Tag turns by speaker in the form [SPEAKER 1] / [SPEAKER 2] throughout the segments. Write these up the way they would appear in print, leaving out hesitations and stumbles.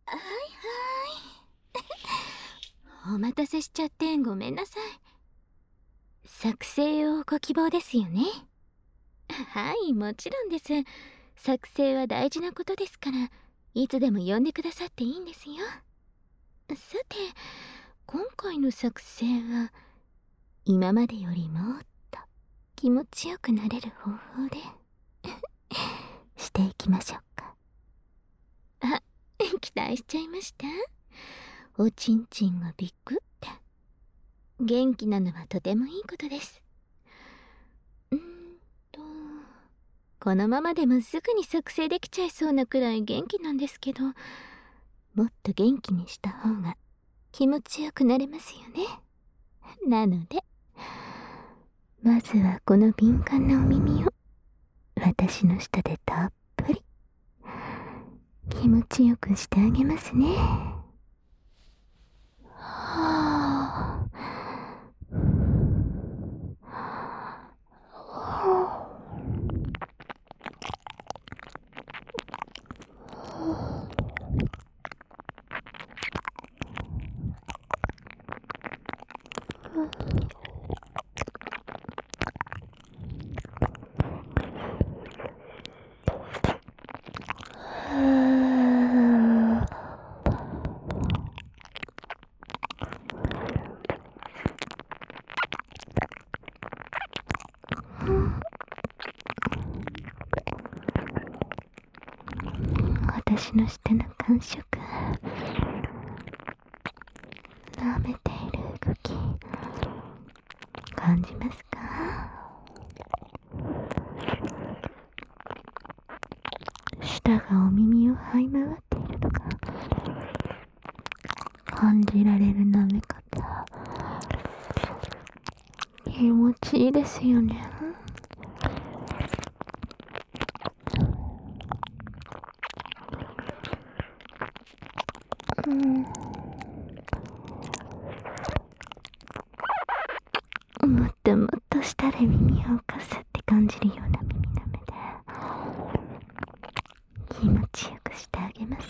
[SPEAKER 1] はいはい。お待たせしちゃってごめんなさい。作成をご希望ですよね。はい、もちろんです。作成は大事なことですから、いつでも呼んでくださっていいんですよ。さて、今回の作成は今までよりもっと気持ちよくなれる方法でしていきましょうか。あ、期待しちゃいました？おちんちんがビクって。元気なのはとてもいいことです。とこのままでもすぐに作成できちゃいそうなくらい元気なんですけど、もっと元気にした方が気持ちよくなれますよね。なのでまずはこの敏感なお耳を私の舌でたっぷり気持ちよくしてあげますね。は私の舌の感触、舐めている動き感じますか？舌がお耳を這い回っているのが感じられる舐め方、気持ちいいですよね。もっともっと舌で耳をかすって感じるような耳なめで気持ちよくしてあげます。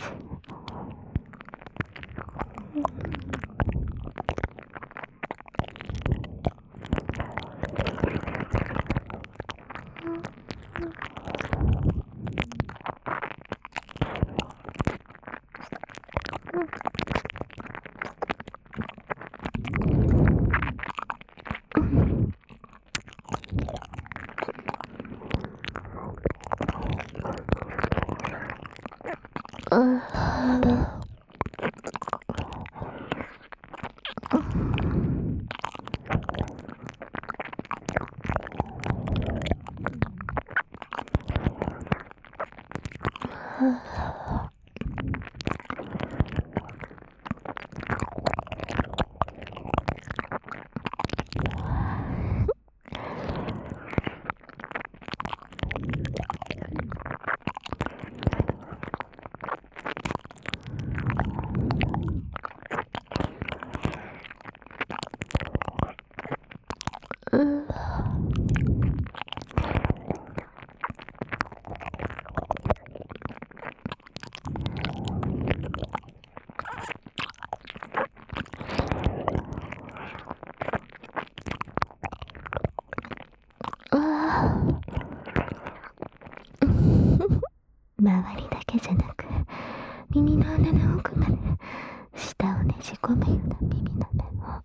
[SPEAKER 1] 周りだけじゃなく耳の穴の奥まで舌をねじ込むような耳なめも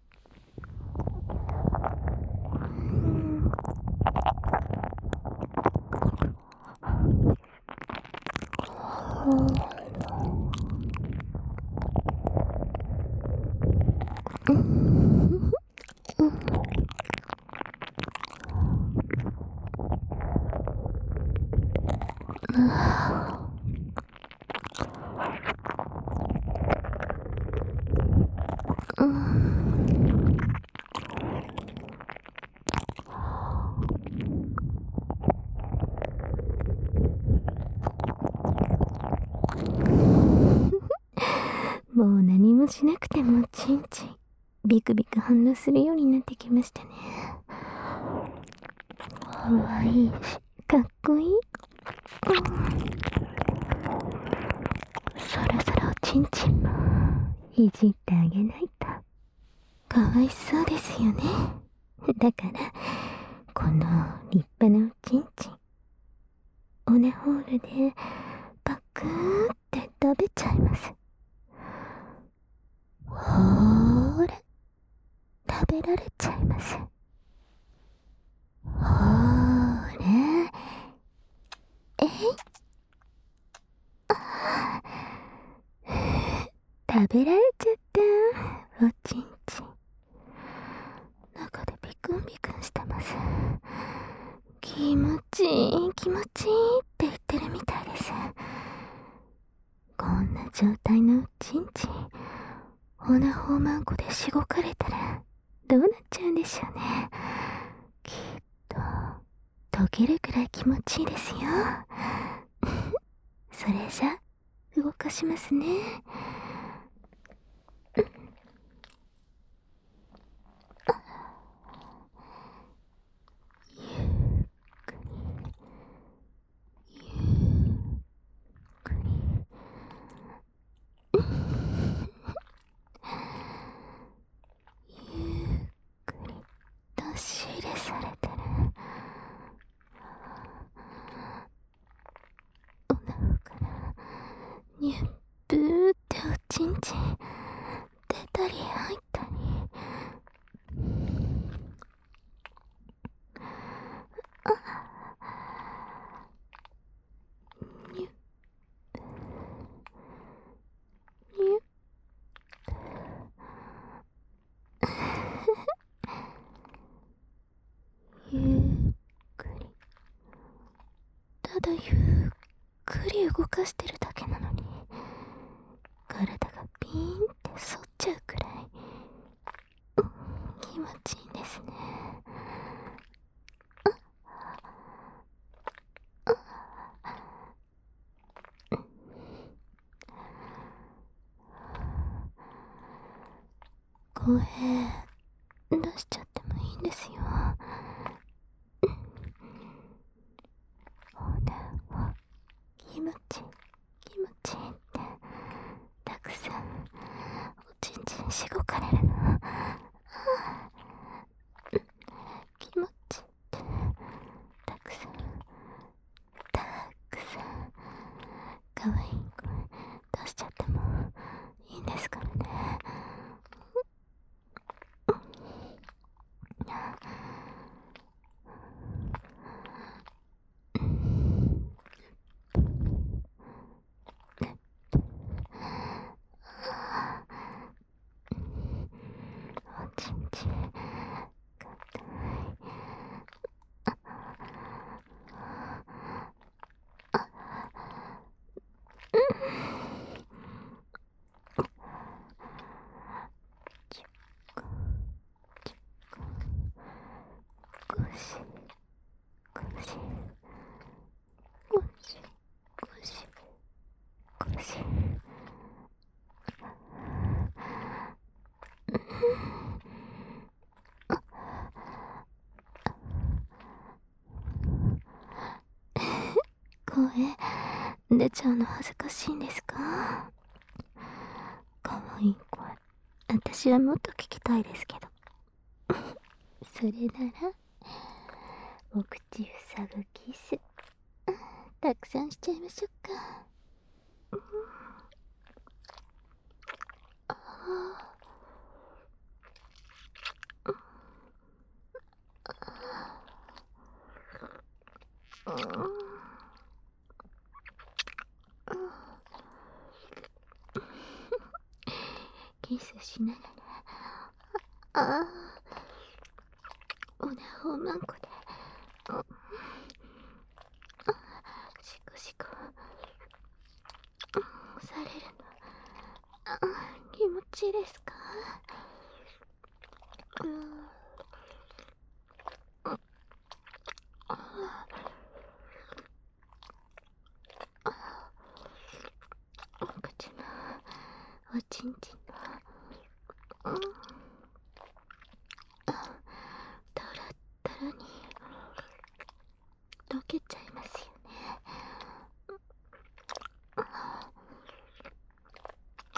[SPEAKER 1] もう何もしなくてもちんちんビクビク反応するようになってきましたね。かわいいしかっこいい。そろそろ落ちちんちんもいじってあげないとかわいそうですよね。だからこの立派なおちんちん、オネホールでパクーって食べちゃいます。ほーら、食べられちゃいます。ほーら、えい、食べられちゃった、おちんちん。中でビクンビクンしてます。気持ちいい気持ちいいって言ってるみたいです。こんな状態のおちんちん、オナホーマンコでしごかれたらどうなっちゃうんでしょうね。きっと溶けるくらい気持ちいいですよ。それじゃ動かしますね。出し入れされてる。お腹からニュッブーっておちんちん出たり入ったり。ニュッニュッゆっくり、ただゆっくり動かしてるだけなのに体がピーンって反っちゃうくらい、気持ちいいんですね。声出しちゃってもいいんですよ。ほら、気持ちいい気持ちいいってたくさんおちんちんしごかれるの。気持ちいいってたくさんかわいい声出しちゃってもいいんですからね。おちんちん硬い。ちっこちっこ、ゴシゴシゴシゴシゴシ。声出ちゃうの恥ずかしいんですか？かわいい声、私はもっと聞きたいですけど。それならお口ふさぐキスたくさんしちゃいましょうか。キスしながら、オナホーマンコでシコシコされるの、気持ちいいですか？お口のおちんちんのトロットロに溶けちゃいますよね。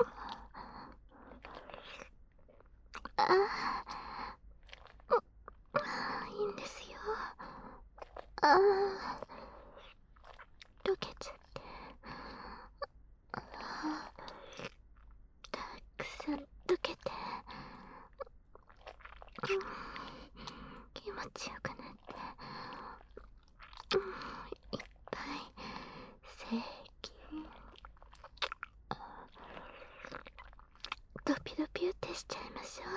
[SPEAKER 1] ドピドピってしちゃいましょ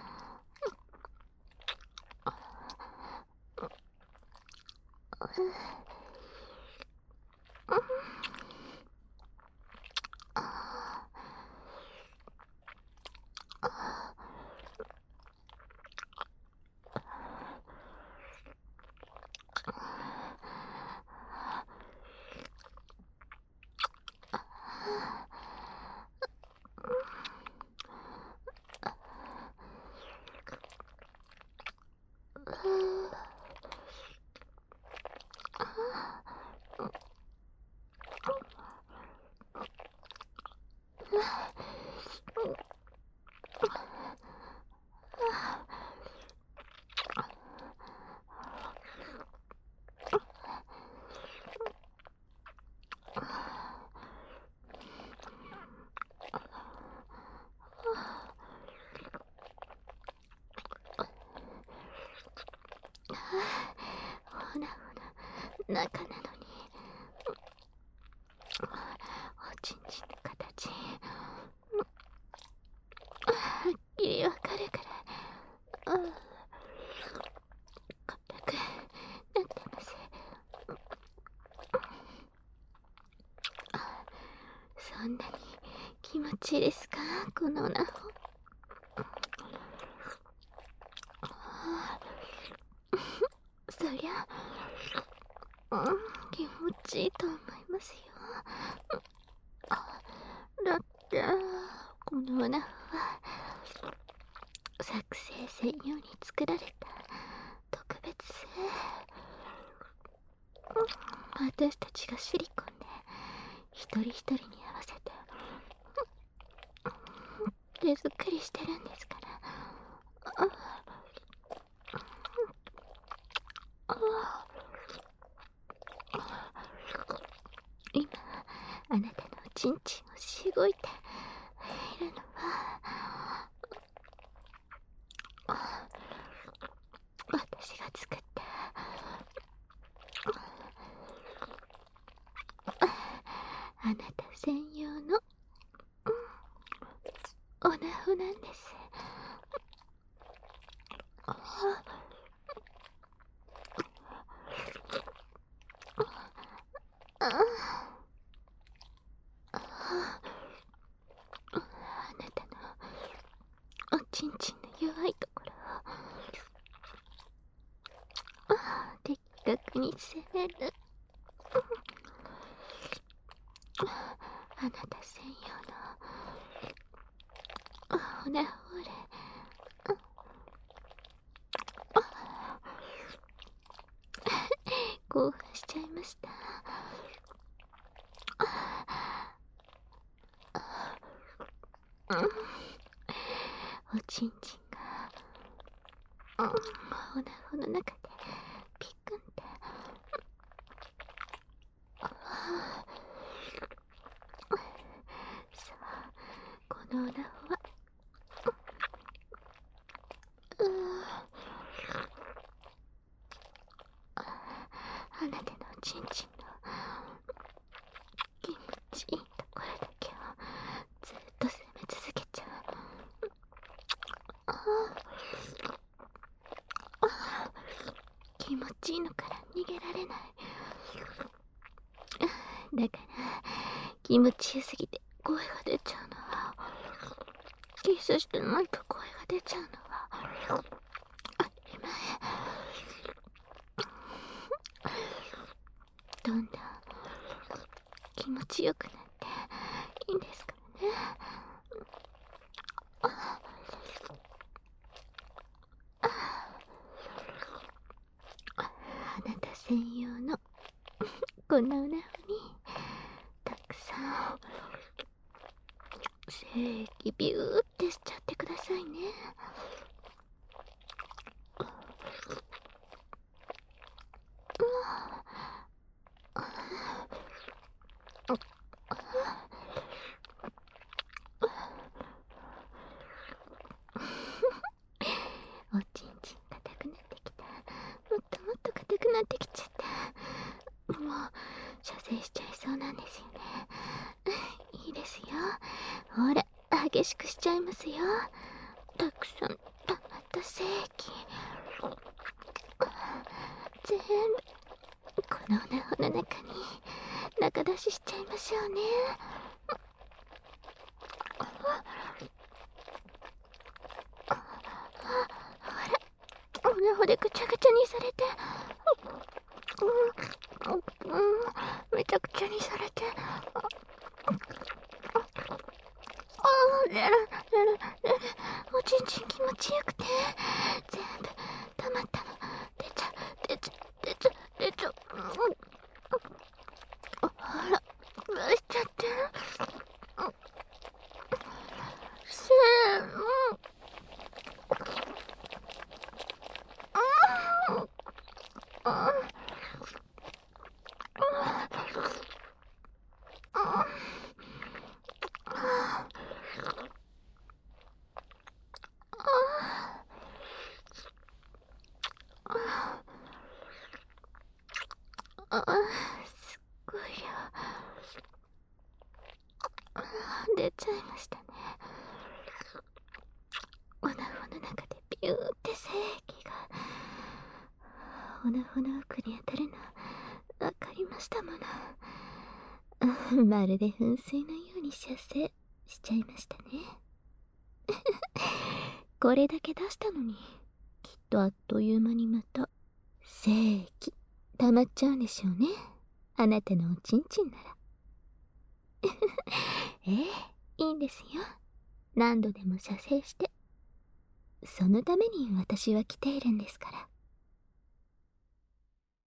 [SPEAKER 1] ほらほら、中なのにおちんちんの形はっきりわかるくらい硬くなってます。そんなに気持ちいいですか、このオナホ。そりゃ気持ちいいと思いますよ。だってこのオナホは作成専用に作られた特別性。私たちがシリコンで一人一人に合わせて手作りしてるんですから。今あなたのおちんちんをしごいているのは私が作ったあなた専用のオナホなんです。あなたのおちんちんの弱いところを的確に攻めるあなた専用のオナホーレ。興奮しちゃいました。おちんちんがオナホの中でピクンってさあ、このオナホはあなたのおちんちんの気持ちいいところだけをずっと攻め続けちゃう。気持ちいいのから逃げられない。だから気持ちよすぎて声が出ちゃうのは、キスしてないと声が出ちゃうのは当たり前。どんどん気持ちよくなっていいんですからね。あなた専用のこんなオナホにたくさん精液ビューってしちゃってくださいね。おちんちん硬くなってきた。もっともっと硬くなってきちゃった。もう射精しちゃいそうなんですよね。いいですよ。ほら、 激しくしちゃいますよ。たくさん溜まった精液全部このおなほの中に中出ししちゃいましょうね。ほら、おなほでぐちゃぐちゃにされて、めちゃくちゃにされて、おちんちん気持ちよくて、全部溜まったの出ちゃあら、出しちゃってる。せーの。すっごい量出ちゃいましたね。おなほの中でビューって精液がおなほの奥に当たるのわかりましたもの。まるで噴水のように射精しちゃいましたね。これだけ出したのにきっとあっという間にまた精液溜まっちゃうんでしょうね、あなたのおちんちんなら。ええ、いいんですよ。何度でも射精して。そのために私は来ているんですから。